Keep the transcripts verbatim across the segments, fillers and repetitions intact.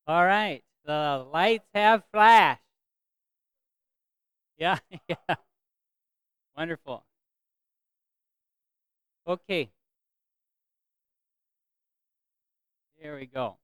All right. The lights have flashed. Yeah, yeah. Wonderful. Okay. Here we go.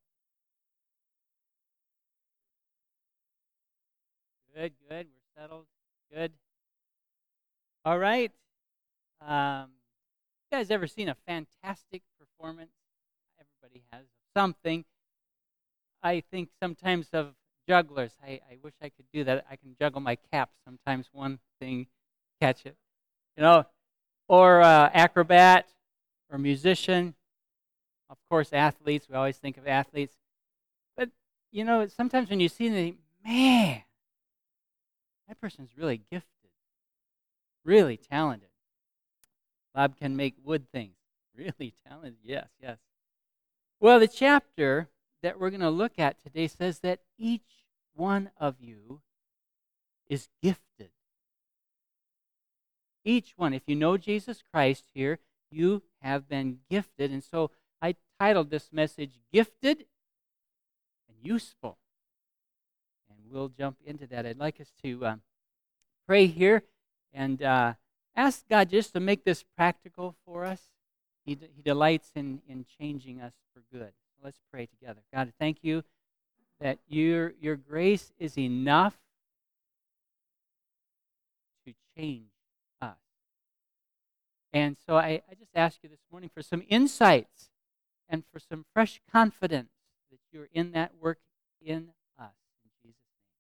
Good, good. We're settled. Good. All right. Um, you guys ever seen a fantastic performance? Everybody has something. I think sometimes of jugglers. I, I wish I could do that. I can juggle my cap sometimes. One thing, catch it. You know, or uh, acrobat or musician. Of course, athletes. We always think of athletes. But, you know, sometimes when you see them, you think, man, that person's really gifted, really talented. Bob can make wood things. Really talented. Yes, yes. Well, the chapter that we're going to look at today says that each one of you is gifted. Each one. If you know Jesus Christ here, you have been gifted. And so I titled this message, Gifted and Useful. And we'll jump into that. I'd like us to um, pray here and uh, ask God just to make this practical for us. He, d- he delights in, in changing us for good. Let's pray together. God, thank you that your, your grace is enough to change us. And so I, I just ask you this morning for some insights and for some fresh confidence that you're in that work in us. In Jesus' name.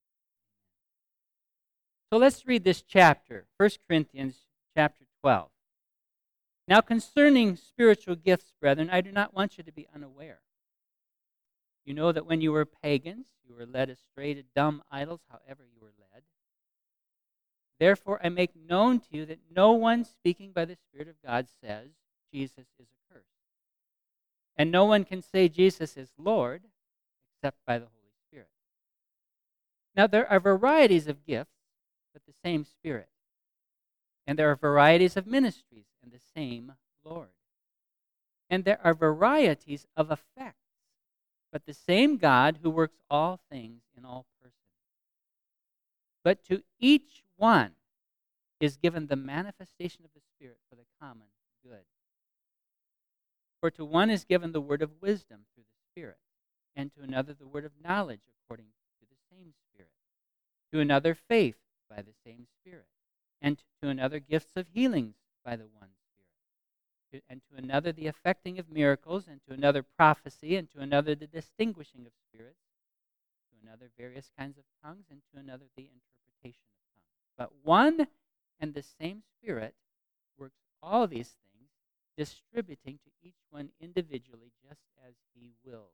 So let's read this chapter, First Corinthians chapter twelve. Now concerning spiritual gifts, brethren, I do not want you to be unaware. You know that when you were pagans, you were led astray to dumb idols, however you were led. Therefore I make known to you that no one speaking by the Spirit of God says Jesus is accursed. And no one can say Jesus is Lord except by the Holy Spirit. Now there are varieties of gifts, but the same Spirit. And there are varieties of ministries, and the same Lord. And there are varieties of effects, but the same God who works all things in all persons. But to each one is given the manifestation of the Spirit for the common good. For to one is given the word of wisdom through the Spirit, and to another the word of knowledge according to the same Spirit, to another faith by the same Spirit, and to another gifts of healings by the one Spirit, and to another the effecting of miracles, and to another prophecy, and to another the distinguishing of spirits, to another various kinds of tongues, and to another the interpretation of tongues. But one and the same Spirit works all these things, distributing to each one individually just as he wills.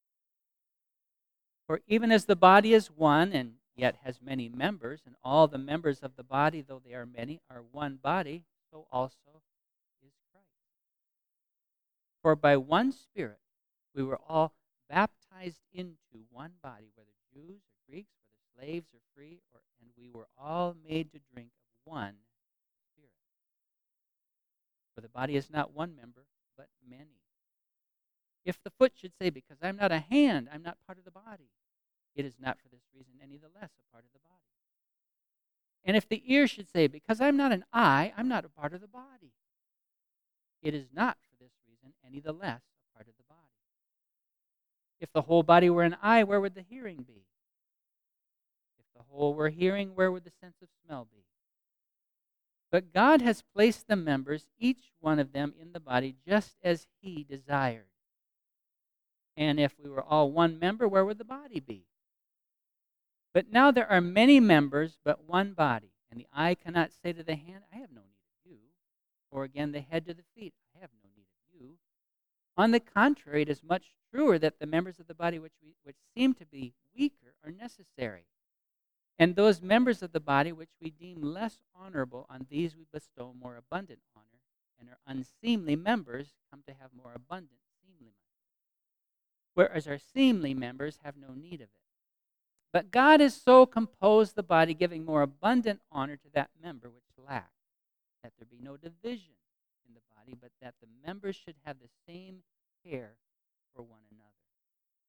For even as the body is one and yet has many members, and all the members of the body, though they are many, are one body, so also is Christ. For by one Spirit we were all baptized into one body, whether Jews or Greeks, whether slaves or free, or, and we were all made to drink of one Spirit. For the body is not one member, but many. If the foot should say, because I'm not a hand, I'm not part of the body, it is not for this reason any the less a part of the body. And if the ear should say, because I'm not an eye, I'm not a part of the body, it is not for this reason any the less a part of the body. If the whole body were an eye, where would the hearing be? If the whole were hearing, where would the sense of smell be? But God has placed the members, each one of them, in the body just as He desired. And if we were all one member, where would the body be? But now there are many members, but one body. And the eye cannot say to the hand, I have no need of you. Or again, the head to the feet, I have no need of you. On the contrary, it is much truer that the members of the body which, we, which seem to be weaker are necessary. And those members of the body which we deem less honorable, on these we bestow more abundant honor, and our unseemly members come to have more abundant seemliness. Whereas our seemly members have no need of it. But God has so composed the body, giving more abundant honor to that member which lacks, that there be no division in the body, but that the members should have the same care for one another.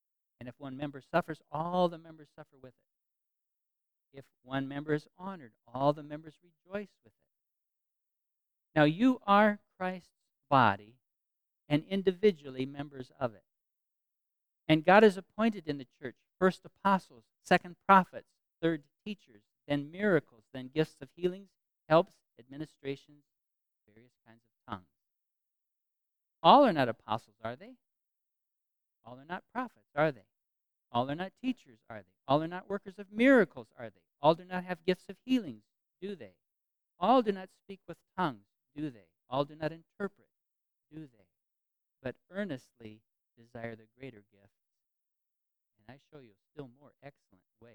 And if one member suffers, all the members suffer with it. If one member is honored, all the members rejoice with it. Now you are Christ's body and individually members of it. And God has appointed in the church first apostles, second prophets, third teachers, then miracles, then gifts of healings, helps, administrations, various kinds of tongues. All are not apostles, are they? All are not prophets, are they? All are not teachers, are they? All are not workers of miracles, are they? All do not have gifts of healings, do they? All do not speak with tongues, do they? All do not interpret, do they? But earnestly desire the greater gift. And I show you a still more excellent way.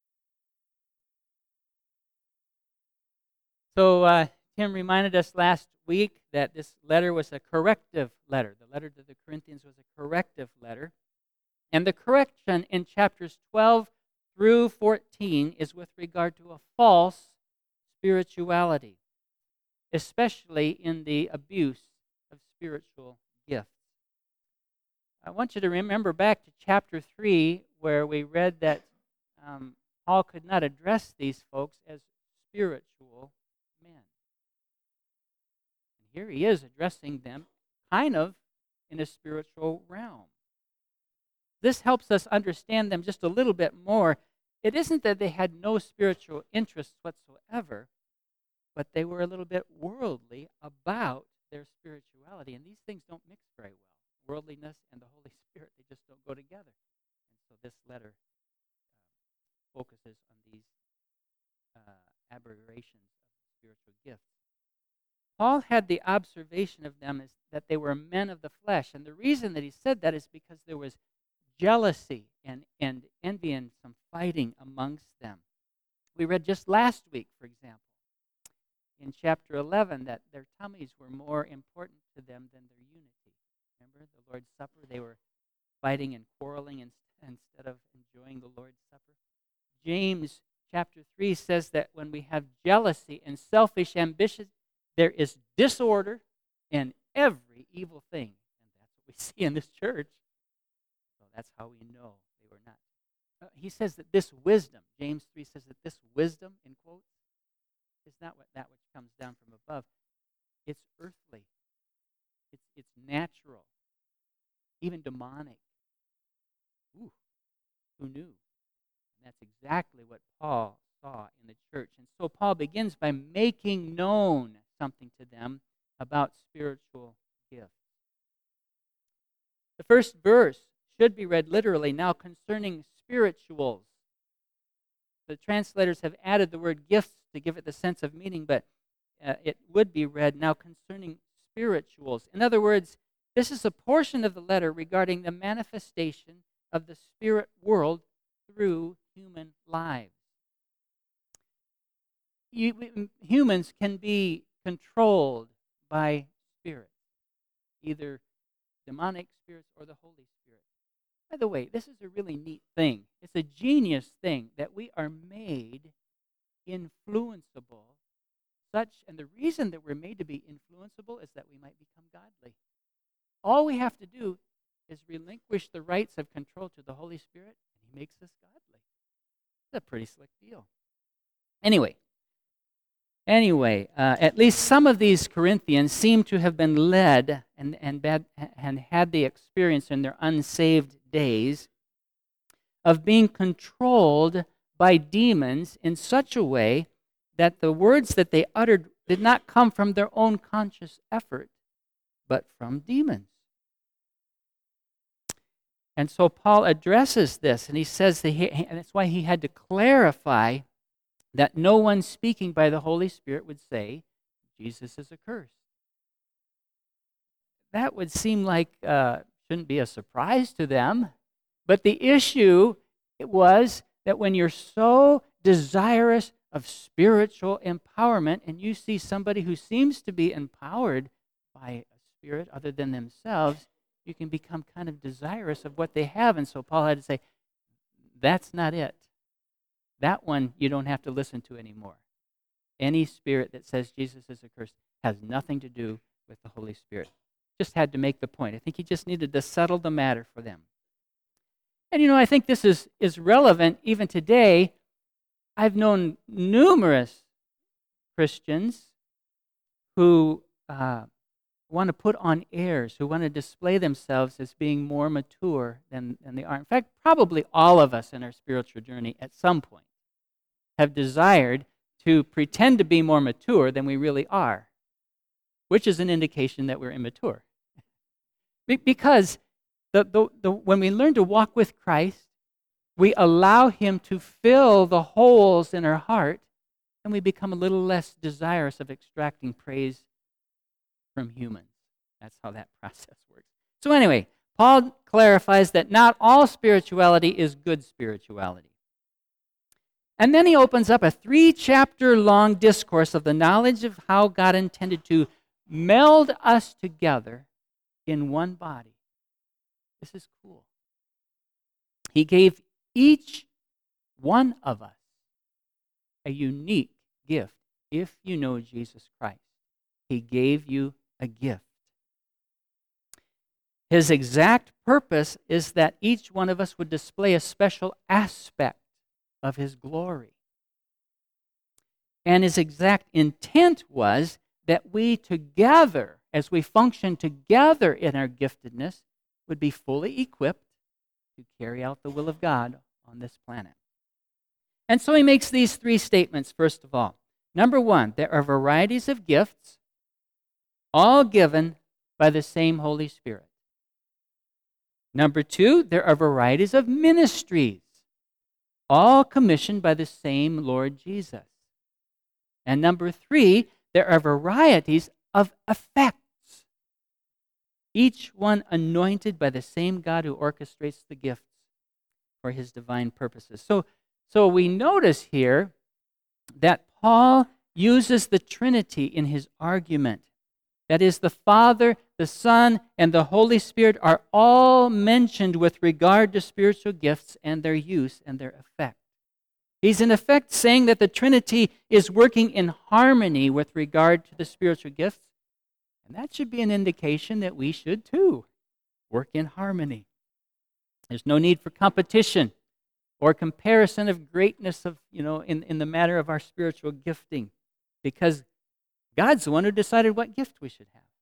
So uh, Tim reminded us last week that this letter was a corrective letter. The letter to the Corinthians was a corrective letter. And the correction in chapters twelve through fourteen is with regard to a false spirituality, especially in the abuse of spiritual gifts. I want you to remember back to chapter three, where we read that um, Paul could not address these folks as spiritual men. And here he is addressing them kind of in a spiritual realm. This helps us understand them just a little bit more. It isn't that they had no spiritual interests whatsoever, but they were a little bit worldly about their spirituality. And these things don't mix very well. Worldliness and the Holy Spirit, they just don't go together. And so this letter uh, focuses on these uh, aberrations of spiritual gifts. Paul had the observation of them as that they were men of the flesh. And the reason that he said that is because there was jealousy and, and envy and some fighting amongst them. We read just last week, for example, in chapter eleven, that their tummies were more important to them than their unity. Remember the Lord's Supper? They were fighting and quarreling instead of enjoying the Lord's Supper. James chapter three says that when we have jealousy and selfish ambition, there is disorder in every evil thing. And that's what we see in this church. So that's how we know they were not. Uh, he says that this wisdom, James three says that this wisdom, in quotes, is not what, that which comes down from above. It's earthly. It's, it's natural. Even demonic. Ooh, who knew? And that's exactly what Paul saw in the church. And so Paul begins by making known something to them about spiritual gifts. The first verse should be read literally, now concerning spirituals. The translators have added the word gifts to give it the sense of meaning, but uh, it would be read now concerning spirituals. In other words, this is a portion of the letter regarding the manifestation of the spirit world through human lives. You, humans can be controlled by spirits, either demonic spirits or the Holy Spirit. By the way, this is a really neat thing. It's a genius thing that we are made influenceable, such, and the reason that we're made to be influenceable is that we might become godly. All we have to do is relinquish the rights of control to the Holy Spirit, and He makes us godly. It's a pretty slick deal. Anyway, anyway, uh, at least some of these Corinthians seem to have been led and and, bad, and had the experience in their unsaved days of being controlled by demons in such a way that the words that they uttered did not come from their own conscious effort, but from demons. And so Paul addresses this, and he says that he, and that's why he had to clarify that no one speaking by the Holy Spirit would say, Jesus is accursed. That would seem like uh, shouldn't be a surprise to them, but the issue was that when you're so desirous of spiritual empowerment, and you see somebody who seems to be empowered by a spirit other than themselves, you can become kind of desirous of what they have. And so Paul had to say, that's not it. That one you don't have to listen to anymore. Any spirit that says Jesus is accursed has nothing to do with the Holy Spirit. Just had to make the point. I think he just needed to settle the matter for them. And you know, I think this is, is relevant even today. I've known numerous Christians who uh, want to put on airs, who want to display themselves as being more mature than, than they are. In fact, probably all of us in our spiritual journey at some point have desired to pretend to be more mature than we really are, which is an indication that we're immature. Be- because the, the, the, when we learn to walk with Christ, we allow Him to fill the holes in our heart, and we become a little less desirous of extracting praise from humans. That's how that process works. So anyway, Paul clarifies that not all spirituality is good spirituality. And then he opens up a three-chapter-long discourse of the knowledge of how God intended to meld us together in one body. This is cool. He gave each one of us a unique gift. If you know Jesus Christ, He gave you a gift. His exact purpose is that each one of us would display a special aspect of His glory. And His exact intent was that we together, as we function together in our giftedness, would be fully equipped to carry out the will of God on this planet. And so he makes these three statements, first of all. Number one, there are varieties of gifts, all given by the same Holy Spirit. Number two, there are varieties of ministries, all commissioned by the same Lord Jesus. And number three, there are varieties of effects, each one anointed by the same God who orchestrates the gifts for His divine purposes. So, so we notice here that Paul uses the Trinity in his argument. That is, the Father, the Son, and the Holy Spirit are all mentioned with regard to spiritual gifts and their use and their effect. He's in effect saying that the Trinity is working in harmony with regard to the spiritual gifts, and that should be an indication that we should too work in harmony. There's no need for competition or comparison of greatness of, you know, in, in the matter of our spiritual gifting, because God's the one who decided what gift we should have.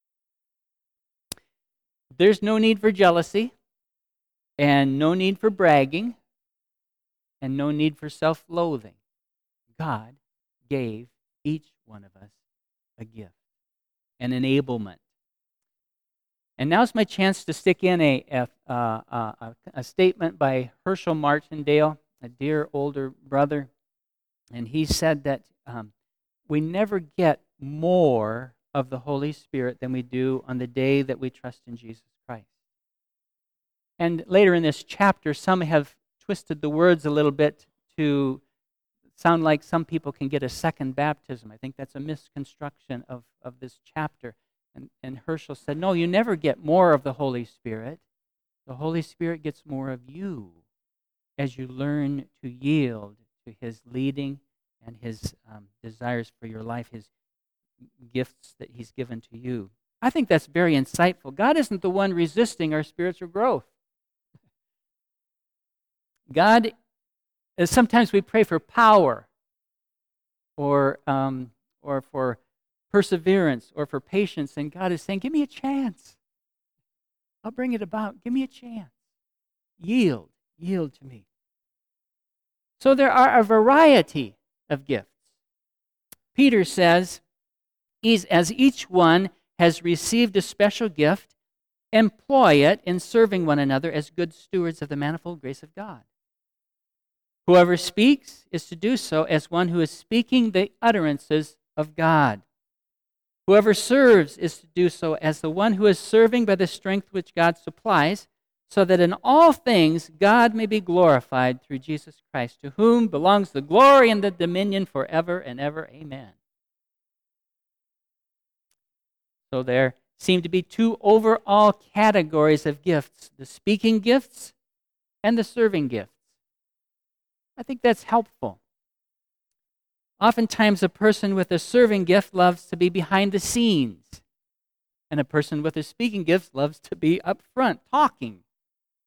There's no need for jealousy, and no need for bragging, and no need for self-loathing. God gave each one of us a gift, an enablement. And now's my chance to stick in a, a, a, a, a statement by Herschel Martindale, a dear older brother. And he said that um, we never get more of the Holy Spirit than we do on the day that we trust in Jesus Christ. And later in this chapter, some have twisted the words a little bit to sound like some people can get a second baptism. I think that's a misconstruction of, of this chapter. And, and Herschel said, no, you never get more of the Holy Spirit. The Holy Spirit gets more of you as you learn to yield to His leading and His um, desires for your life, His gifts that He's given to you. I think that's very insightful. God isn't the one resisting our spiritual growth. God, sometimes we pray for power or um, or for perseverance or for patience, and God is saying, give me a chance. I'll bring it about. Give me a chance. Yield. Yield to me. So there are a variety of gifts. Peter says, as each one has received a special gift, employ it in serving one another as good stewards of the manifold grace of God. Whoever speaks is to do so as one who is speaking the utterances of God. Whoever serves is to do so as the one who is serving by the strength which God supplies, so that in all things God may be glorified through Jesus Christ, to whom belongs the glory and the dominion forever and ever. Amen. So there seem to be two overall categories of gifts, the speaking gifts and the serving gifts. I think that's helpful. Oftentimes, a person with a serving gift loves to be behind the scenes, and a person with a speaking gift loves to be up front, talking.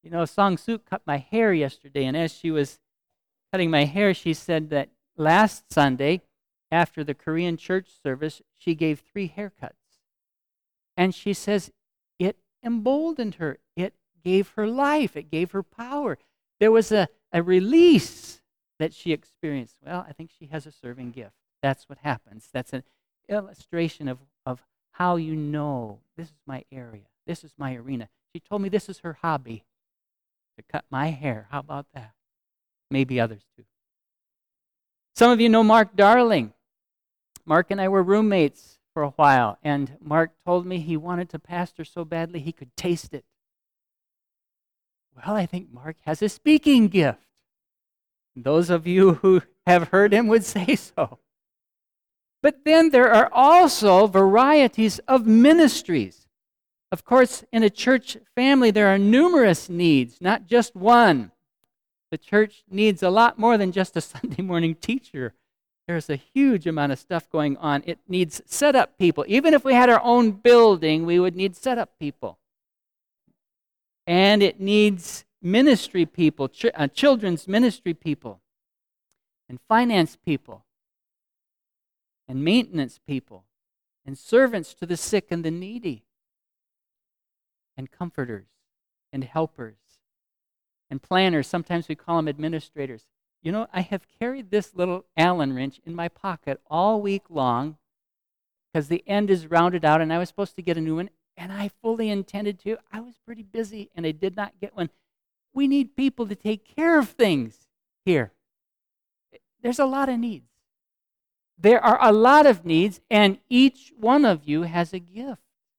You know, Song Suk cut my hair yesterday, and as she was cutting my hair, she said that last Sunday, after the Korean church service, she gave three haircuts. And she says it emboldened her. It gave her life. It gave her power. There was a, a release that she experienced. Well, I think she has a serving gift. That's what happens. That's an illustration of, of how you know this is my area. This is my arena. She told me this is her hobby, to cut my hair. How about that? Maybe others too. Some of you know Mark Darling. Mark and I were roommates for a while, and Mark told me he wanted to pastor so badly he could taste it. Well, I think Mark has a speaking gift. Those of you who have heard him would say so. But then there are also varieties of ministries. Of course, in a church family, there are numerous needs, not just one. The church needs a lot more than just a Sunday morning teacher. There's a huge amount of stuff going on. It needs set-up people. Even if we had our own building, we would need set-up people. And it needs ministry people, ch- uh, children's ministry people, and finance people, and maintenance people, and servants to the sick and the needy, and comforters, and helpers, and planners. Sometimes we call them administrators. You know, I have carried this little Allen wrench in my pocket all week long because the end is rounded out and I was supposed to get a new one, and I fully intended to. I was pretty busy and I did not get one. We need people to take care of things here. There's a lot of needs. There are a lot of needs, and each one of you has a gift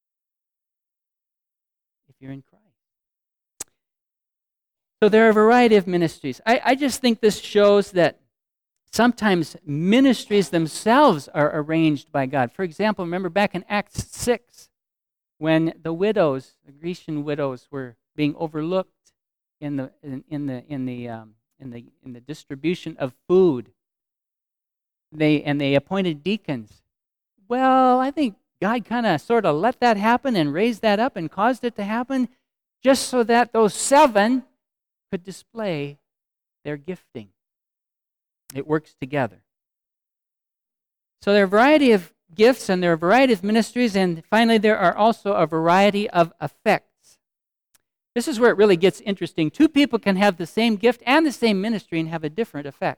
if you're in Christ. So there are a variety of ministries. I, I just think this shows that sometimes ministries themselves are arranged by God. For example, remember back in Acts six, when the widows, the Grecian widows, were being overlooked in the in, in the in the um, in the in the distribution of food. They and they appointed deacons. Well, I think God kind of sort of let that happen and raised that up and caused it to happen just so that those seven could display their gifting. It works together. So there are a variety of gifts and there are a variety of ministries, and finally there are also a variety of effects. This is where it really gets interesting. Two people can have the same gift and the same ministry and have a different effect.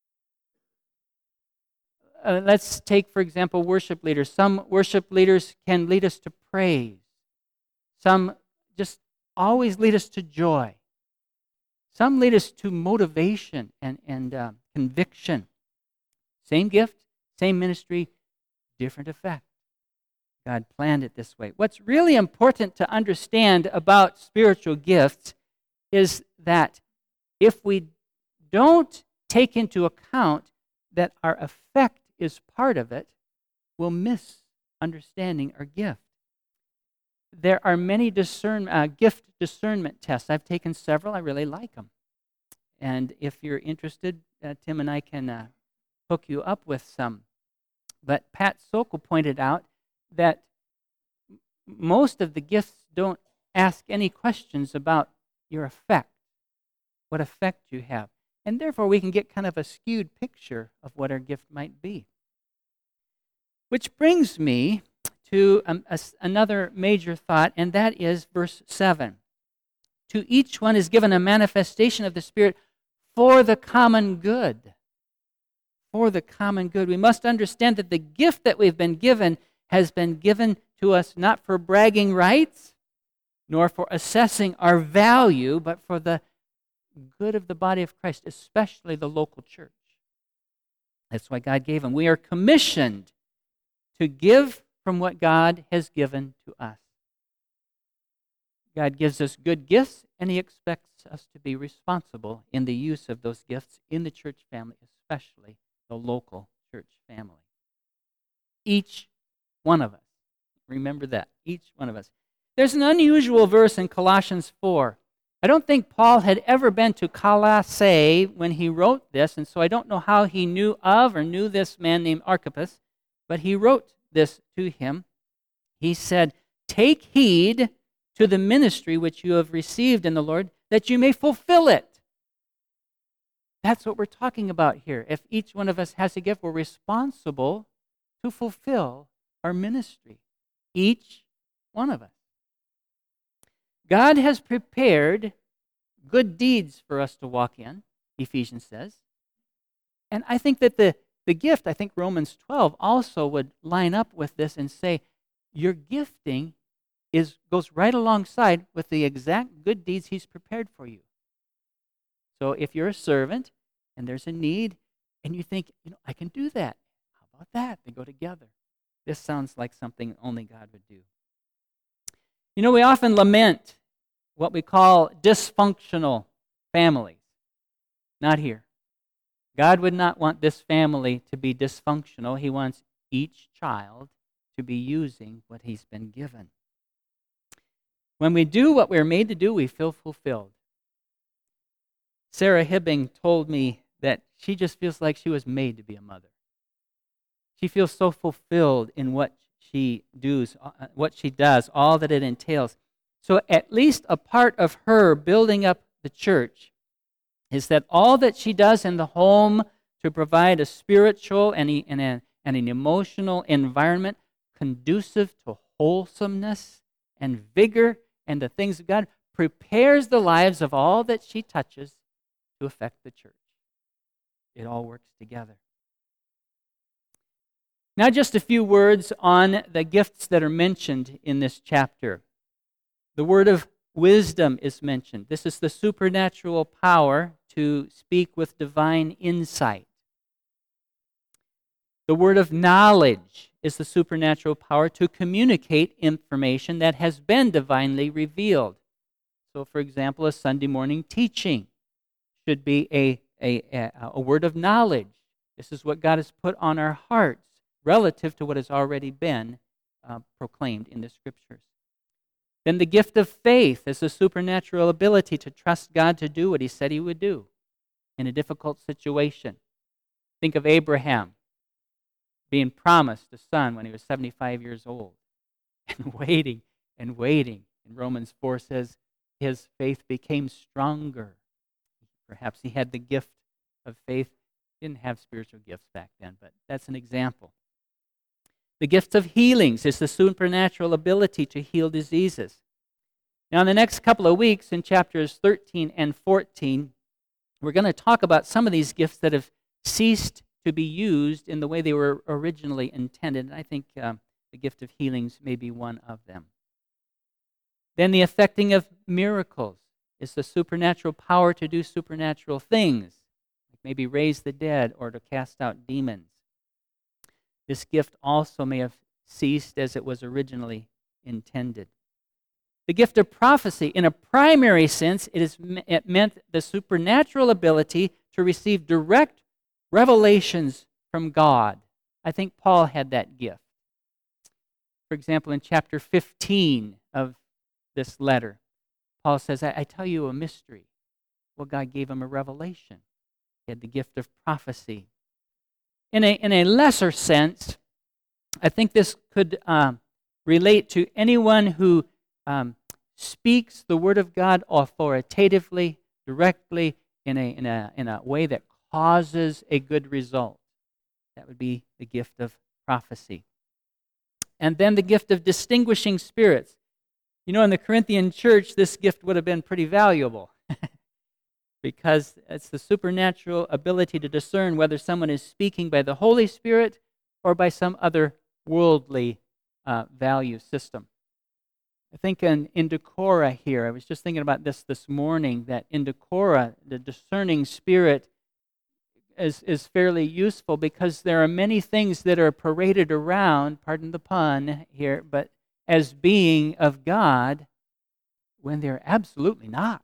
Uh, let's take, for example, worship leaders. Some worship leaders can lead us to praise. Some just always lead us to joy. Some lead us to motivation and, and uh, conviction. Same gift, same ministry, different effect. God planned it this way. What's really important to understand about spiritual gifts is that if we don't take into account that our effect is part of it, we'll miss understanding our gift. There are many discern, uh, gift discernment tests. I've taken several. I really like them. And if you're interested, uh, Tim and I can uh, hook you up with some. But Pat Sokol pointed out that m- most of the gifts don't ask any questions about your effect, what effect you have. And therefore, we can get kind of a skewed picture of what our gift might be. Which brings me to um, a, another major thought, and that is verse seven. To each one is given a manifestation of the Spirit for the common good. For the common good. We must understand that the gift that we've been given has been given to us not for bragging rights, nor for assessing our value, but for the good of the body of Christ, especially the local church. That's why God gave them. We are commissioned to give from what God has given to us. God gives us good gifts, and He expects us to be responsible in the use of those gifts in the church family, especially the local church family. Each one of us. Remember that. Each one of us. There's an unusual verse in Colossians four. I don't think Paul had ever been to Colossae when he wrote this, and so I don't know how he knew of or knew this man named Archippus, but he wrote this to him. He said, "Take heed to the ministry which you have received in the Lord, that you may fulfill it. That's what we're talking about here. If each one of us has a gift, we're responsible to fulfill our ministry. Each one of us. God has prepared good deeds for us to walk in, Ephesians says. And I think that the, the gift, I think Romans twelve also would line up with this and say, your gifting is goes right alongside with the exact good deeds he's prepared for you. So if you're a servant and there's a need and you think, you know, I can do that. How about that? They go together. This sounds like something only God would do. You know, we often lament what we call dysfunctional families. Not here. God would not want this family to be dysfunctional. He wants each child to be using what he's been given. When we do what we're made to do, we feel fulfilled. Sarah Hibbing told me that she just feels like she was made to be a mother. She feels so fulfilled in what she does, what she does, all that it entails. So at least a part of her building up the church is that all that she does in the home to provide a spiritual and, a, and, a, and an emotional environment conducive to wholesomeness and vigor and the things of God prepares the lives of all that she touches to affect the church. It all works together. Now just a few words on the gifts that are mentioned in this chapter. The word of wisdom is mentioned. This is the supernatural power to speak with divine insight. The word of knowledge is the supernatural power to communicate information that has been divinely revealed. So, for example, a Sunday morning teaching should be a, a, a word of knowledge. This is what God has put on our hearts relative to what has already been uh, proclaimed in the Scriptures. Then the gift of faith is the supernatural ability to trust God to do what he said he would do in a difficult situation. Think of Abraham being promised a son when he was seventy-five years old and waiting and waiting. And Romans four says his faith became stronger. Perhaps he had the gift of faith. He didn't have spiritual gifts back then, but that's an example. The gift of healings is the supernatural ability to heal diseases. Now, in the next couple of weeks, in chapters thirteen and fourteen, we're going to talk about some of these gifts that have ceased to be used in the way they were originally intended. And I think um, the gift of healings may be one of them. Then the effecting of miracles is the supernatural power to do supernatural things, like maybe raise the dead or to cast out demons. This gift also may have ceased as it was originally intended. The gift of prophecy, in a primary sense, it, is, it meant the supernatural ability to receive direct revelations from God. I think Paul had that gift. For example, in chapter fifteen of this letter, Paul says, I, I tell you a mystery. Well, God gave him a revelation. He had the gift of prophecy. In a, in a lesser sense, I think this could um, relate to anyone who um, speaks the Word of God authoritatively, directly, in a, in, a, in a way that causes a good result. That would be the gift of prophecy. And then the gift of distinguishing spirits. You know, in the Corinthian church, this gift would have been pretty valuable because it's the supernatural ability to discern whether someone is speaking by the Holy Spirit or by some other worldly uh, value system. I think in, in Decorah here, I was just thinking about this this morning, that in Decorah, the discerning spirit is, is fairly useful because there are many things that are paraded around, pardon the pun here, but as being of God when they're absolutely not.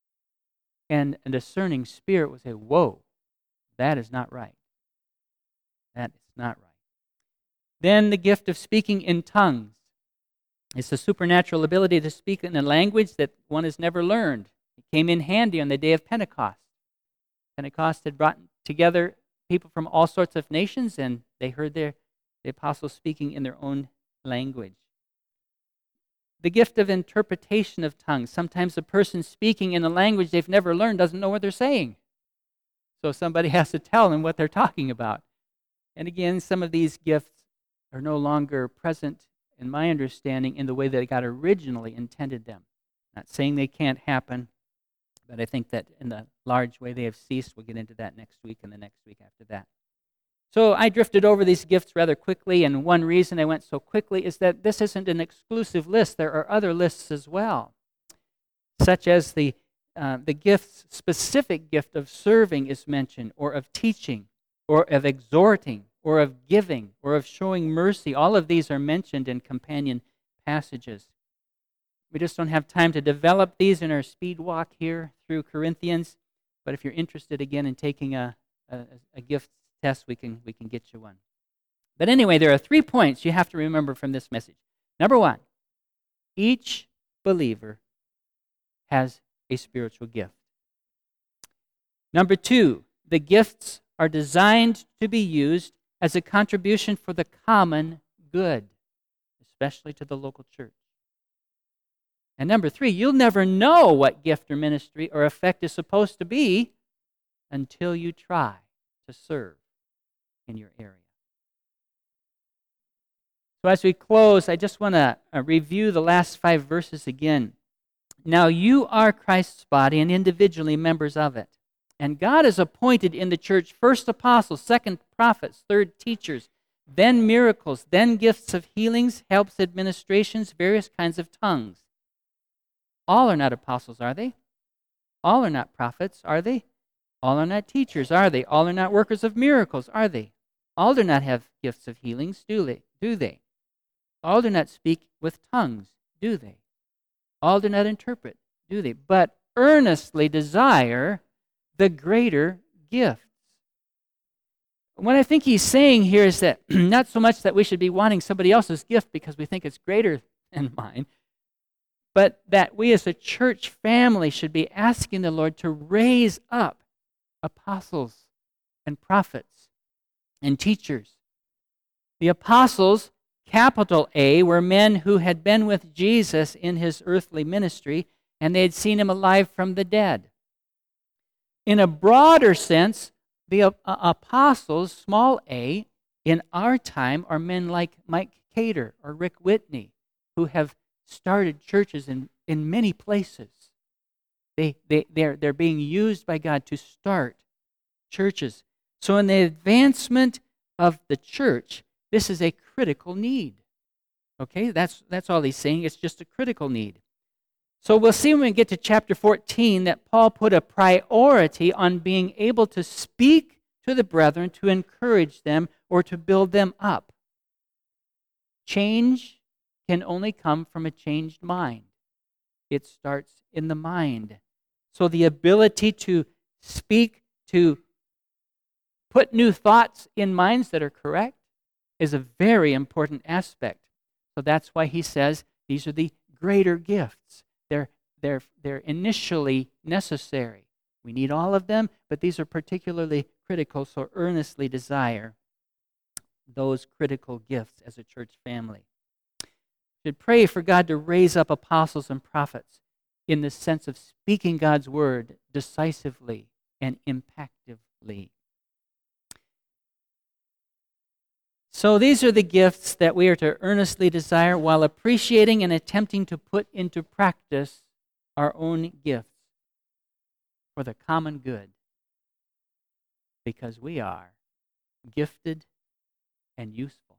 And a discerning spirit will say, whoa, that is not right. That is not right. Then the gift of speaking in tongues. It's the supernatural ability to speak in a language that one has never learned. It came in handy on the day of Pentecost. Pentecost had brought together people from all sorts of nations, and they heard their, the apostles speaking in their own language. the gift of interpretation of tongues. Sometimes a person speaking in a language they've never learned doesn't know what they're saying. So somebody has to tell them what they're talking about. And again, some of these gifts are no longer present, in my understanding, in the way that God originally intended them. Not saying they can't happen, but I think that in the large way they have ceased. We'll get into that next week and the next week after that. So I drifted over these gifts rather quickly, and one reason I went so quickly is that this isn't an exclusive list. There are other lists as well, such as the uh, the gifts, specific gift of serving is mentioned, or of teaching, or of exhorting, or of giving, or of showing mercy. All of these are mentioned in companion passages. We just don't have time to develop these in our speed walk here through Corinthians, but if you're interested again in taking a, a, a gift test, we can we can get you one. But anyway, there are three points you have to remember from this message. Number one, each believer has a spiritual gift. Number two, the gifts are designed to be used as a contribution for the common good, especially to the local church. And number three, you'll never know what gift or ministry or effect is supposed to be until you try to serve in your area. So as we close, I just want to uh, review the last five verses again. Now you are Christ's body and individually members of it. And God has appointed in the church first apostles, second prophets, third teachers, then miracles, then gifts of healings, helps, administrations, various kinds of tongues. All are not apostles, are they? All are not prophets, are they? All are not teachers, are they? All are not workers of miracles, are they? All do not have gifts of healings, do they? Do they? All do not speak with tongues, do they? All do not interpret, do they? But earnestly desire the greater gifts. What I think he's saying here is that not so much that we should be wanting somebody else's gift because we think it's greater than mine, but that we as a church family should be asking the Lord to raise up apostles and prophets and teachers. The apostles, capital A, were men who had been with Jesus in his earthly ministry, and they had seen him alive from the dead. In a broader sense, the uh, apostles, small a, in our time are men like Mike Cater or Rick Whitney, who have started churches in, in many places. They, they, they're, they're being used by God to start churches. So in the advancement of the church, this is a critical need. Okay, that's, that's all he's saying. It's just a critical need. So we'll see when we get to chapter fourteen that Paul put a priority on being able to speak to the brethren, to encourage them, or to build them up. Change can only come from a changed mind. It starts in the mind. So the ability to speak, to put new thoughts in minds that are correct, is a very important aspect. So that's why he says these are the greater gifts. They're, they're, they're initially necessary. We need all of them, but these are particularly critical, so earnestly desire those critical gifts as a church family. We should pray for God to raise up apostles and prophets in the sense of speaking God's word decisively and impactively. So these are the gifts that we are to earnestly desire while appreciating and attempting to put into practice our own gifts for the common good, because we are gifted and useful.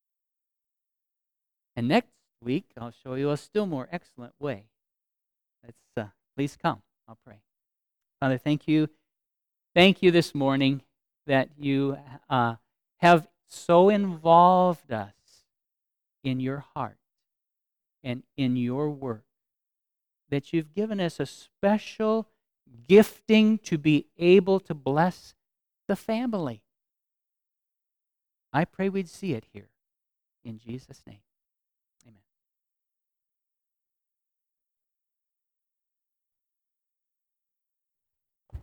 And next week, I'll show you a still more excellent way. Let's, uh, please come. I'll pray. Father, thank you. Thank you this morning that you uh, have so involved us in your heart and in your work that you've given us a special gifting to be able to bless the family. I pray we'd see it here. In Jesus' name.